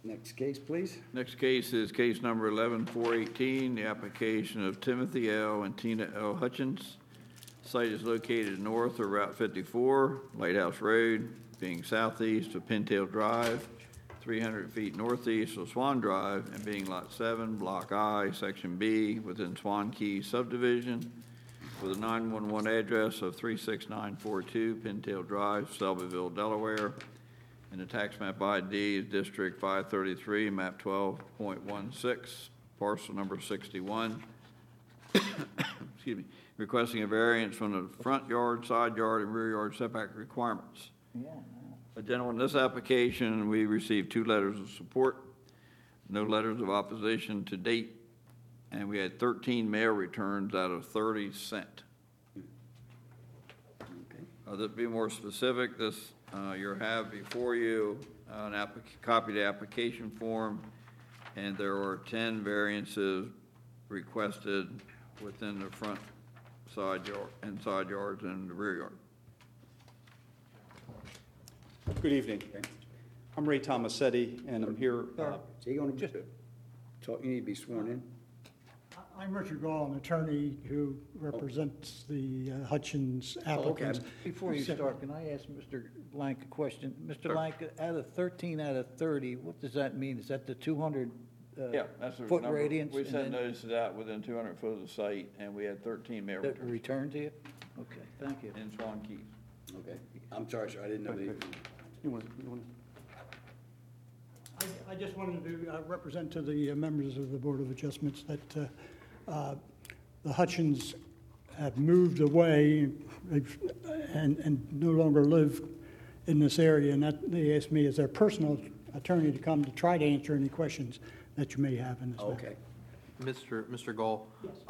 Next case, please. Next case is case number 11418, the application of Timothy L. and Tina L. Hutchins. Site is located north of Route 54, Lighthouse Road, being southeast of Pintail Drive, 300 feet northeast of Swan Drive, and being Lot 7, Block I, Section B, within Swan Key subdivision, with a 911 address of 36942 Pintail Drive, Selbyville, Delaware. And the tax map ID is District 533, map 12.16, parcel number 61. Excuse me. Requesting a variance from the front yard, side yard, and rear yard setback requirements. Gentlemen, this application, we received 2 letters of support, no letters of opposition to date, and we had 13 mail returns out of 30 sent. To be more specific, this you have before you an copy of the application form, and there are 10 variances requested within the front, side yard, and side yards, and the rear yard. Good evening. I'm Ray Tomasetti, and I'm here. So you're going to talk, you need to be sworn in. I'm Richard Gall, an attorney who represents the Hutchins applicants. Okay. Before you start, can I ask Mr. Lank a question? Mr. Sure. Lank, out of 13 out of 30, what does that mean? Is that the 200 Yeah, that's the foot number. radius? We and sent then notices out within 200 foot of the site, and we had 13 mail that returns return to you? Okay, thank you. in Swan Keys. Okay. I'm sorry, sir, I didn't know that. You want I just wanted to represent to the members of the Board of Adjustments that the Hutchins have moved away and no longer live in this area, and that they asked me as their personal attorney to come to try to answer any questions that you may have in this matter. Okay. Mr. Gall,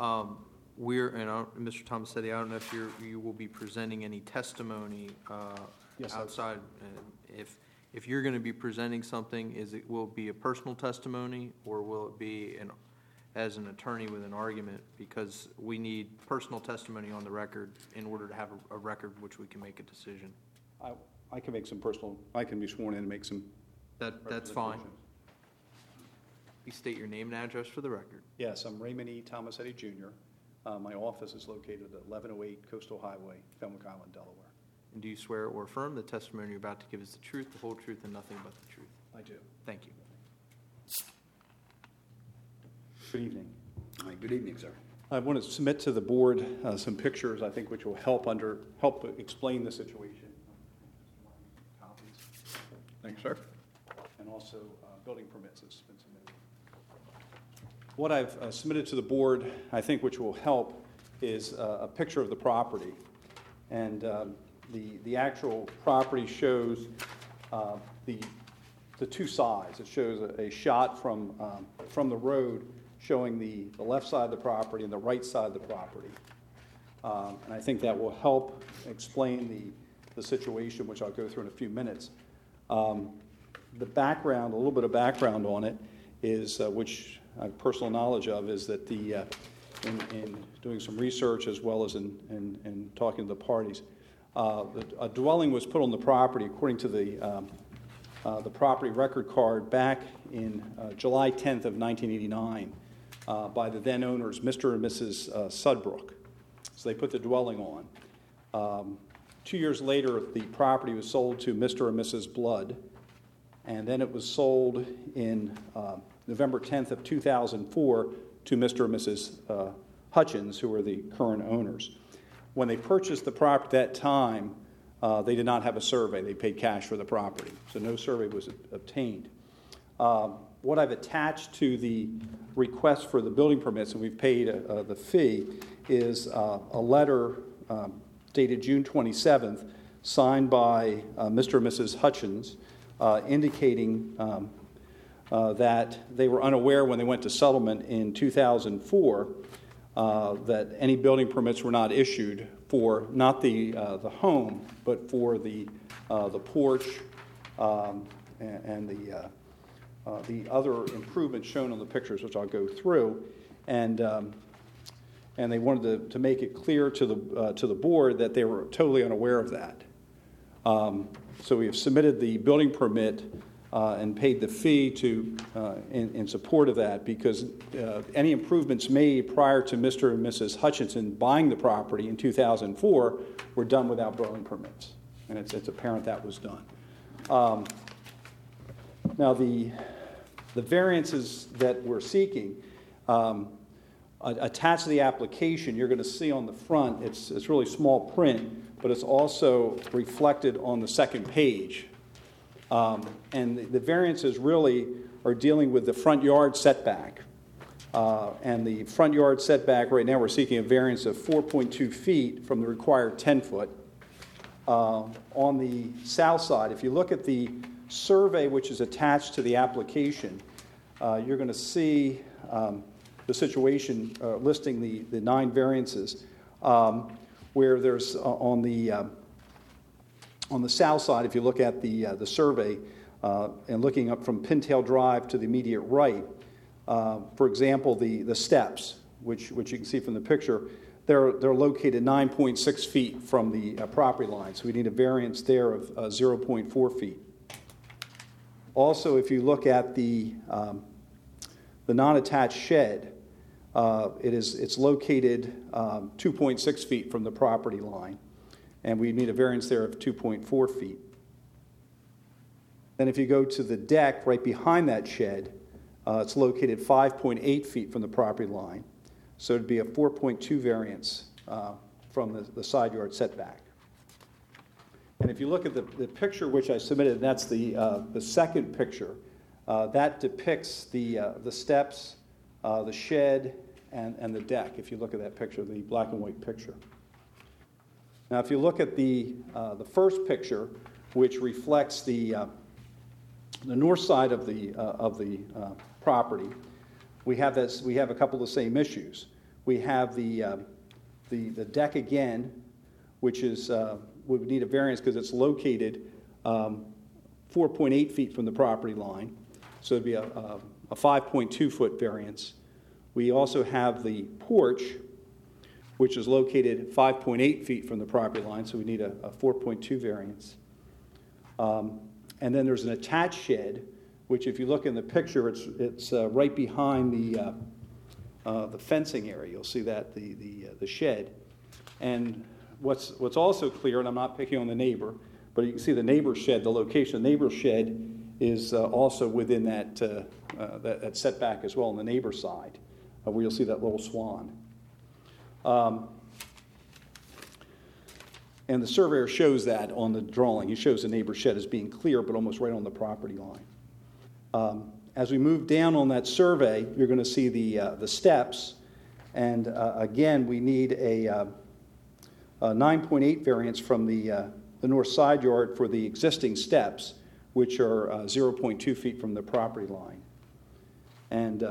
Mr. Tomasetti, I don't know if you will be presenting any testimony Yes, outside. If you're going to be presenting something, will it be a personal testimony, or will it be as an attorney with an argument? Because we need personal testimony on the record in order to have a record which we can make a decision. I can make some personal. I can be sworn in and make some. That's fine. Please state your name and address for the record. Yes, I'm Raymond E. Tomasetti Jr. My office is located at 1108 Coastal Highway, Fenwick Island, Delaware. And do you swear or affirm the testimony you're about to give is the truth, the whole truth, and nothing but the truth? I do. Thank you. Good evening. All right, good evening, sir. I want to submit to the board some pictures I think which will help explain the situation. Copies. Thanks, sir. And also building permits that's been submitted. What I've submitted to the board, I think, which will help, is a picture of the property. And the actual property shows the two sides. It shows a shot from the road showing the left side of the property and the right side of the property. And I think that will help explain the situation, which I'll go through in a few minutes. The background, a little bit of background on it, is which I have personal knowledge of, is that in doing some research as well as in talking to the parties, a dwelling was put on the property according to the property record card back in July 10th of 1989 by the then owners, Mr. and Mrs. Sudbrook. So they put the dwelling on. 2 years later, the property was sold to Mr. and Mrs. Blood, and then it was sold in November 10th of 2004 to Mr. and Mrs. Hutchins, who are the current owners. When they purchased the property at that time, they did not have a survey. They paid cash for the property, so no survey was obtained. What I've attached to the request for the building permits, and we've paid the fee, is a letter dated June 27th, signed by Mr. and Mrs. Hutchins, indicating that they were unaware when they went to settlement in 2004 that any building permits were not issued for not the home, but for the porch and the other improvements shown on the pictures, which I'll go through, and they wanted to make it clear to the board that they were totally unaware of that. So we have submitted the building permit and paid the fee in support of that, because any improvements made prior to Mr. and Mrs. Hutchinson buying the property in 2004 were done without building permits, and it's apparent that was done. Now, the variances that we're seeking, attached to the application, you're going to see on the front, it's really small print, but it's also reflected on the second page. And the variances really are dealing with the front yard setback. And the front yard setback, right now we're seeking a variance of 4.2 feet from the required 10 foot. On the south side, if you look at the survey which is attached to the application, you're going to see the situation listing the 9 variances, where there's on the south side, if you look at the survey and looking up from Pintail Drive to the immediate right, for example, the steps, which you can see from the picture, they're located 9.6 feet from the property line, so we need a variance there of 0.4 feet. Also, if you look at the non-attached shed, it's located 2.6 feet from the property line, and we need a variance there of 2.4 feet. Then if you go to the deck right behind that shed, it's located 5.8 feet from the property line, so it'd be a 4.2 variance from the side yard setback. And if you look at the picture which I submitted, that's the second picture, that depicts the steps, the shed, and the deck, if you look at that picture, the black and white picture. Now, if you look at the first picture, which reflects the north side of the property, we have a couple of the same issues. We have the deck which is would need a variance because it's located 4.8 feet from the property line, so it'd be a 5.2 foot variance. We also have the porch, which is located 5.8 feet from the property line, so we need a 4.2 variance. And then there's an attached shed, which if you look in the picture, it's right behind the fencing area. You'll see that, the shed. And what's also clear, and I'm not picking on the neighbor, but you can see the neighbor's shed, the location of the neighbor's shed is also within that setback as well on the neighbor's side, where you'll see that little swan. And the surveyor shows that on the drawing. He shows the neighbor's shed as being clear, but almost right on the property line. As we move down on that survey, you're going to see the steps, and again, we need a 9.8 variance from the north side yard for the existing steps, which are 0.2 feet from the property line. And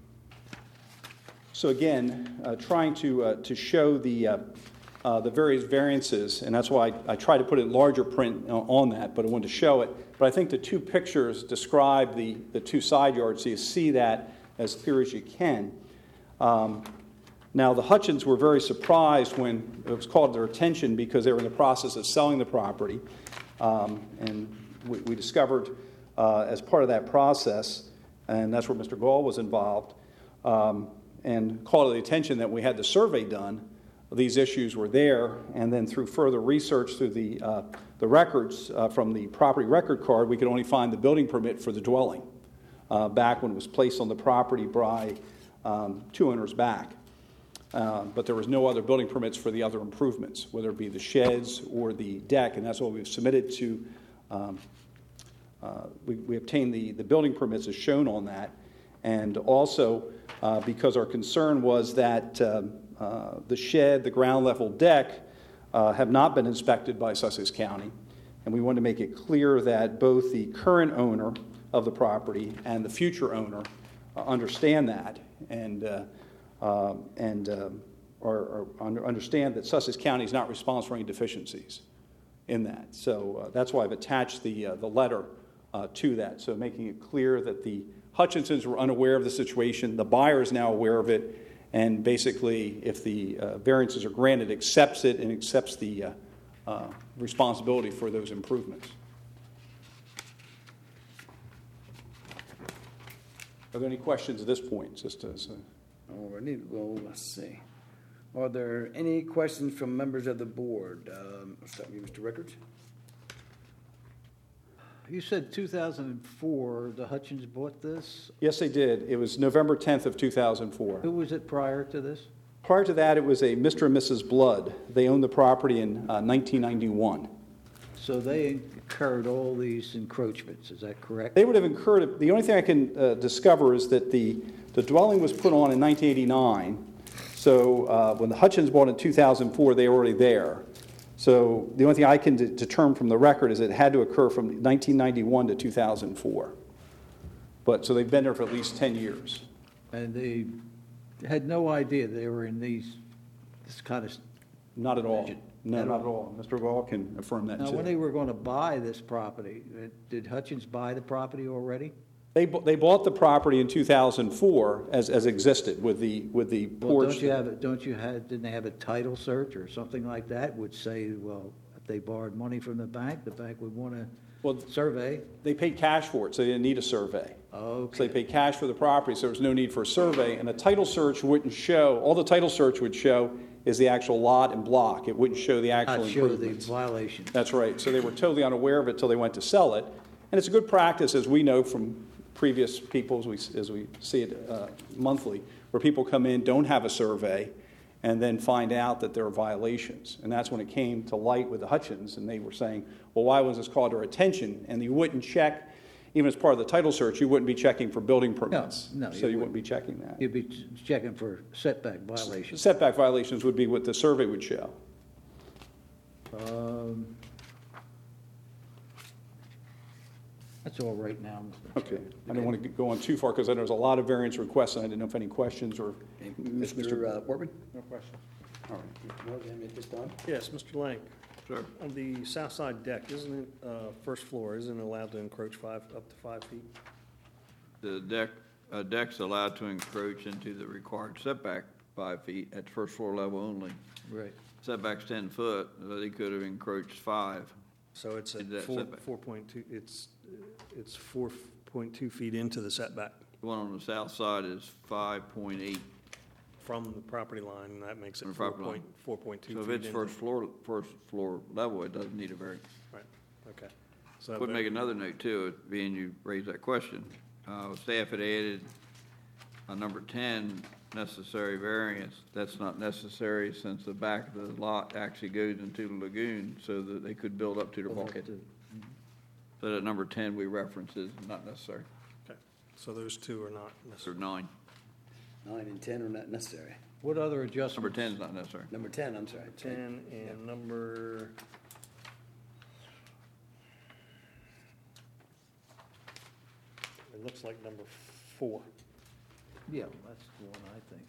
so again, trying to show the various variances, and that's why I try to put it in larger print on that, but I wanted to show it. But I think the two pictures describe the two side yards, so you see that as clear as you can. Now, the Hutchins were very surprised when it was called to their attention because they were in the process of selling the property. And we discovered as part of that process, and that's where Mr. Gall was involved, and called to the attention that we had the survey done. These issues were there, and then through further research through the records from the property record card, we could only find the building permit for the dwelling back when it was placed on the property by two owners back. But there was no other building permits for the other improvements, whether it be the sheds or the deck, and that's what we've submitted to. We obtained the building permits as shown on that, and also because our concern was that the shed, the ground level deck have not been inspected by Sussex County, and we wanted to make it clear that both the current owner of the property and the future owner understand that and understand that Sussex County is not responsible for any deficiencies in that. So that's why I've attached the letter to that, so making it clear that the Hutchinsons were unaware of the situation, the buyer is now aware of it, and basically, if the variances are granted, accepts it and accepts the responsibility for those improvements. Are there any questions at this point, just as, All righty, well, let's see. Are there any questions from members of the board? I'll start with you, Mr. Rickards. You said 2004, the Hutchins bought this. yes, they did. It was November 10th of 2004. Who was it prior to this? Prior to that, it was a Mr. and Mrs. Blood. They owned the property in 1991. So they incurred all these encroachments, is that correct? They would have incurred, the only thing I can discover is that the dwelling was put on in 1989. So when the Hutchins bought in 2004, they were already there. So the only thing I can determine from the record is it had to occur from 1991 to 2004. But, so they've been there for at least 10 years. And they had no idea they were in this kind of. Not at all. Legend. No, At not at all. Mr. Gall can affirm that Now, when they too. were going to buy this property, did Hutchins buy the property already? They bought the property in 2004 as existed with the Well, porch. didn't they have a title search or something like that would say, well, if they borrowed money from the bank would want Well, to survey? they paid cash for it, so they didn't need a survey. Okay. So they paid cash for the property, so there was no need for a survey, and the title search wouldn't show, all the title search would show is the actual lot and block. It wouldn't show the actual Not show the improvements. violation. That's right. So they were totally unaware of it till they went to sell it. And it's a good practice, as we know from previous people, as we see it monthly, where people come in, don't have a survey, and then find out that there are violations. And that's when it came to light with the Hutchins, and they were saying, well, why was this called to our attention? And you wouldn't check, even as part of the title search, you wouldn't be checking for building permits. No, So you you wouldn't be checking that. You'd be checking for setback violations. Setback violations would be what the survey would show. That's all right now. Mr. Okay. I don't want to go on too far, because I know there's a lot of variance requests, and I didn't know if any questions or... Mr. Wortman? No question. All right. Mr. Moore, do you have any at this time? Yes, Mr. Lang, Sir? on the south side deck, isn't it, first floor, isn't it allowed to encroach up to 5 feet? The deck's allowed to encroach into the required setback 5 feet at first floor level only. Right. Setback's 10 foot, so they could have encroached 5. So it's at Is that 4.2, it's 4.2 feet into the setback The one on the south side is 5.8. from the property line, and that makes it From the property line. 4.2 feet So if it's into- first floor level, it doesn't need a variance. Right, okay. So Would make another note too, being you raised that question. Staff had added number 10, necessary variance. That's not necessary since the back of the lot actually goes into the lagoon so that they could build up to the bulkhead. So that number 10 we reference is not necessary. Okay, so those two are not So necessary. 9. 9 and 10 are not necessary. What other Number adjustments? 10 is not necessary. Number 10, I'm sorry. 10 and number, it looks like number 4. Yeah, that's the one I think.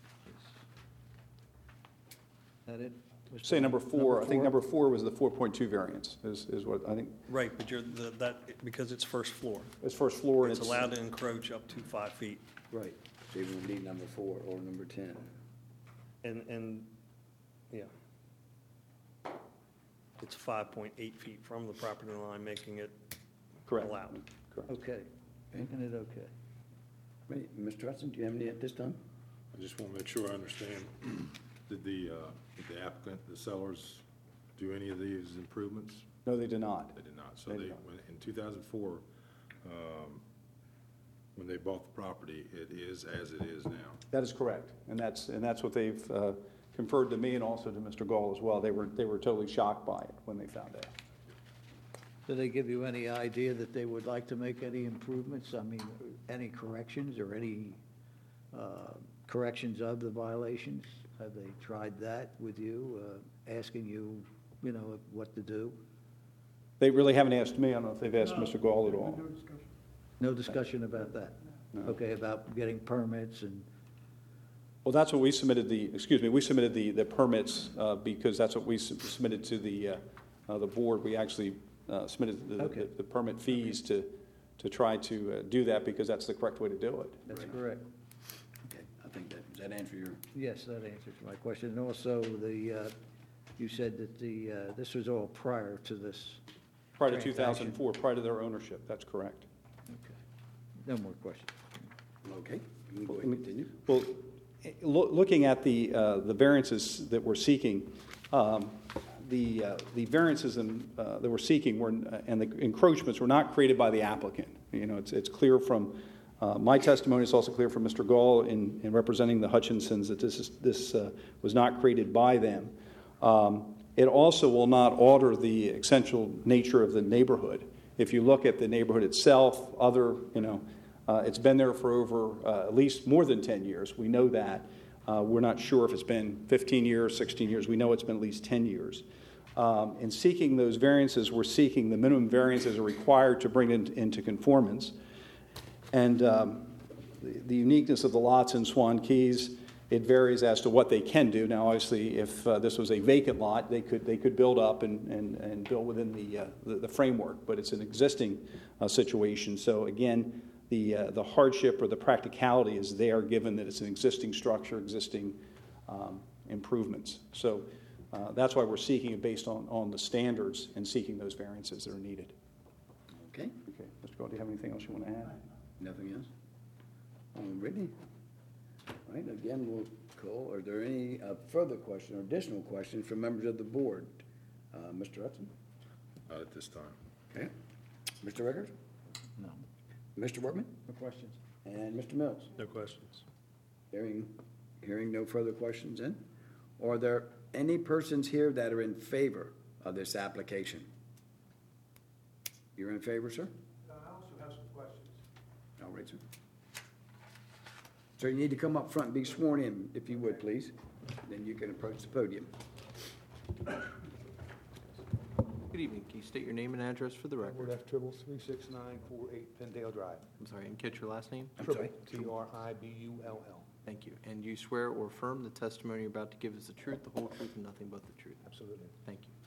Is that it? Mr. Say number 4, I think four? number 4 was the 4.2 variance, is what I think, Right, but because it's first floor. it's first floor, and It's it's... allowed to encroach up to 5 feet. Right. So you will need number 4 or number 10. And, yeah. It's 5.8 feet from the property line, making it Correct. allowed. Correct. Okay, making it okay. Right, Mr. Hudson, do you have any at this time? I just want to make sure I understand. Did the applicant, the sellers, do any of these improvements? No, they did not. They did not. So They they, did not. in 2004, when they bought the property, it is as it is now. That is correct, and that's what they've conferred to me and also to Mr. Gall as well. They were totally shocked by it when they found out. Did they give you any idea that they would like to make any improvements? I mean, any corrections or any corrections of the violations? Have they tried that with you, asking you, what to do? They really haven't asked me. I don't know if they've asked Mr. Gall at all. No discussion about that? No. Okay, about getting permits and, Well, that's what we submitted we submitted the permits because that's what we submitted to the board. We actually submitted Okay. the permit fees to try to do that because that's the correct way to do it. that's correct. Okay, I think does that answer your? Yes, that answers my question. And also, you said that this was all prior to this. Prior to transaction. 2004, prior to their ownership, that's correct. Okay. No more questions. Okay, you can go ahead and continue. Well, looking at the variances that we're seeking, the variances that we're seeking were, and the encroachments were not created by the applicant. You know, it's clear from my testimony, it's also clear from Mr. Gall in representing the Hutchinsons that this was not created by them. It also will not alter the essential nature of the neighborhood. If you look at the neighborhood itself, it's been there for over at least more than 10 years. We know that. We're not sure if it's been 15 years, 16 years. We know it's been at least 10 years. In seeking those variances, we're seeking the minimum variances are required to bring it into conformance. And the uniqueness of the lots in Swan Keys, it varies as to what they can do. Now, obviously, if this was a vacant lot, they could build up and build within the framework, but it's an existing situation. So again, the hardship or the practicality is there, given that it's an existing structure, existing improvements. So that's why we're seeking it based on the standards and seeking those variances that are needed. Okay, Okay, Mr. Gold, do you have anything else you want to add? nothing else? Alrighty. All right, again, we'll call, are there any further questions or additional questions from members of the board? Mr. Hudson? Not at this time. Okay. Mr. Rickard? No. Mr. Workman? No questions. And Mr. Mills? No questions. Hearing no further questions in? Are there any persons here that are in favor of this application? You're in favor, sir? I also have some questions. All right, sir. Sir, you need to come up front and be sworn in, if you would, please. Then you can approach the podium. Good evening. Can you state your name and address for the record? Edward F. Tribble, 36948 Pendale Drive. I'm sorry, and catch your last name? I'm sorry. Tribull. Thank you. And you swear or affirm the testimony you're about to give is the truth, the whole truth, and nothing but the truth? Absolutely. Thank you.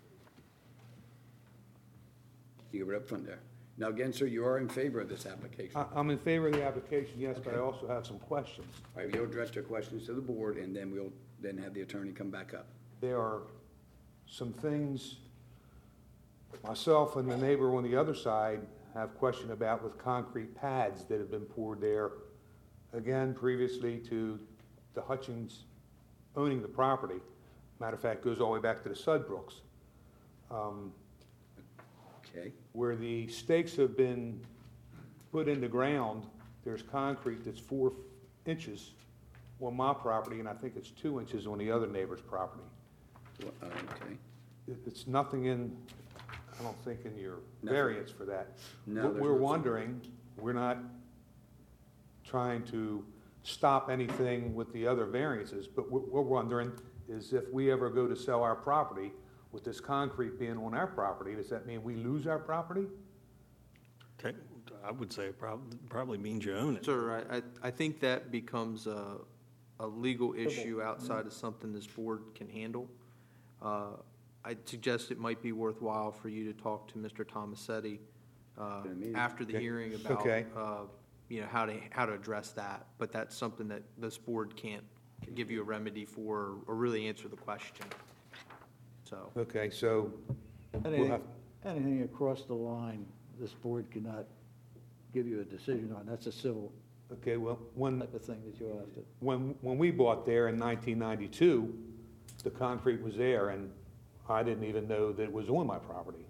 You were up front there. Now, again, sir, you are in favor of this application. All I'm in favor of the application, yes, but I also have some questions. right, you'll address your questions to the board, and then we'll then have the attorney come back up. There are some things myself and the neighbor on the other side have question about with concrete pads that have been poured there, again, previously to the Hutchins owning the property. Matter of fact, goes all the way back to the Sudbrooks. Okay? Where the stakes have been put in the ground, there's concrete that's 4 inches on my property, and I think it's 2 inches on the other neighbor's property. Well, okay. It's nothing in, I don't think, in your Nothing. variance for that. No, What there's we're nothing. wondering, we're not trying to stop anything with the other variances, but what we're wondering is if we ever go to sell our property, with this concrete being on our property, does that mean we lose our property? I would say it probably means you own it. Sir, I think that becomes a legal issue outside of something this board can handle. I'd suggest it might be worthwhile for you to talk to Mr. Tomasetti after the hearing about, Okay. How to address that. But that's something that this board can't give you a remedy for or really answer the question. So, Okay, so we'll have, Anything across the line, this board cannot give you a decision on. That's a civil okay, well, when type of thing that you have to. When we bought there in 1992, the concrete was there, and I didn't even know that it was on my property.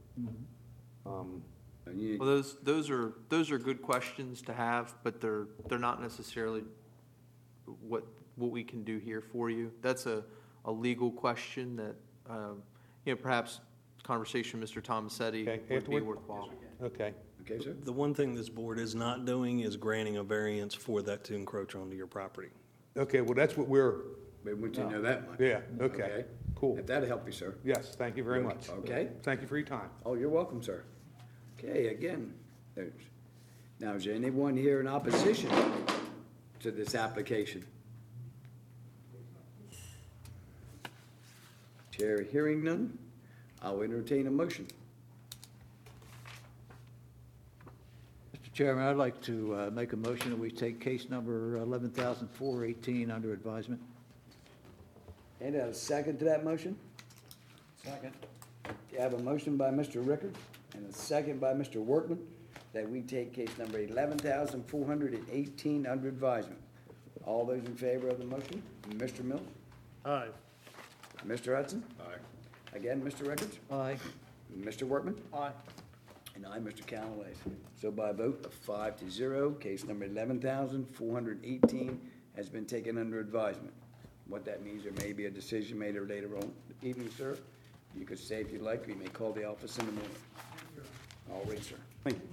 And you- well, those are good questions to have, but they're not necessarily what we can do here for you. That's a legal question that perhaps conversation with Mr. Tomasetti Okay, would be afterward? worthwhile. Okay, Okay, sir? The one thing this board is not doing is granting a variance for that to encroach onto your property. okay, well, that's what we're, We want you to know that much. yeah, okay, cool. If that'll help you, sir. Yes, thank you very much. Okay. Thank you for your time. Oh, you're welcome, sir. Okay, again, now, is there anyone here in opposition to this application? Chair hearing none, I'll entertain a motion. Mr. Chairman, I'd like to make a motion that we take case number 11,418 under advisement. And a second to that motion? Second. You have a motion by Mr. Rickard and a second by Mr. Workman, that we take case number 11,418 under advisement. All those in favor of the motion? Mr. Miller? Aye. Mr. Hudson? Aye. Again, Mr. Rickards? Aye. Mr. Workman? Aye. And I, Mr. Canales. So by a vote of 5-0, case number 11,418 has been taken under advisement. What that means, there may be a decision made later on evening, sir. You could stay if you'd like, or you may call the office in the morning. All right, sir. Thank you.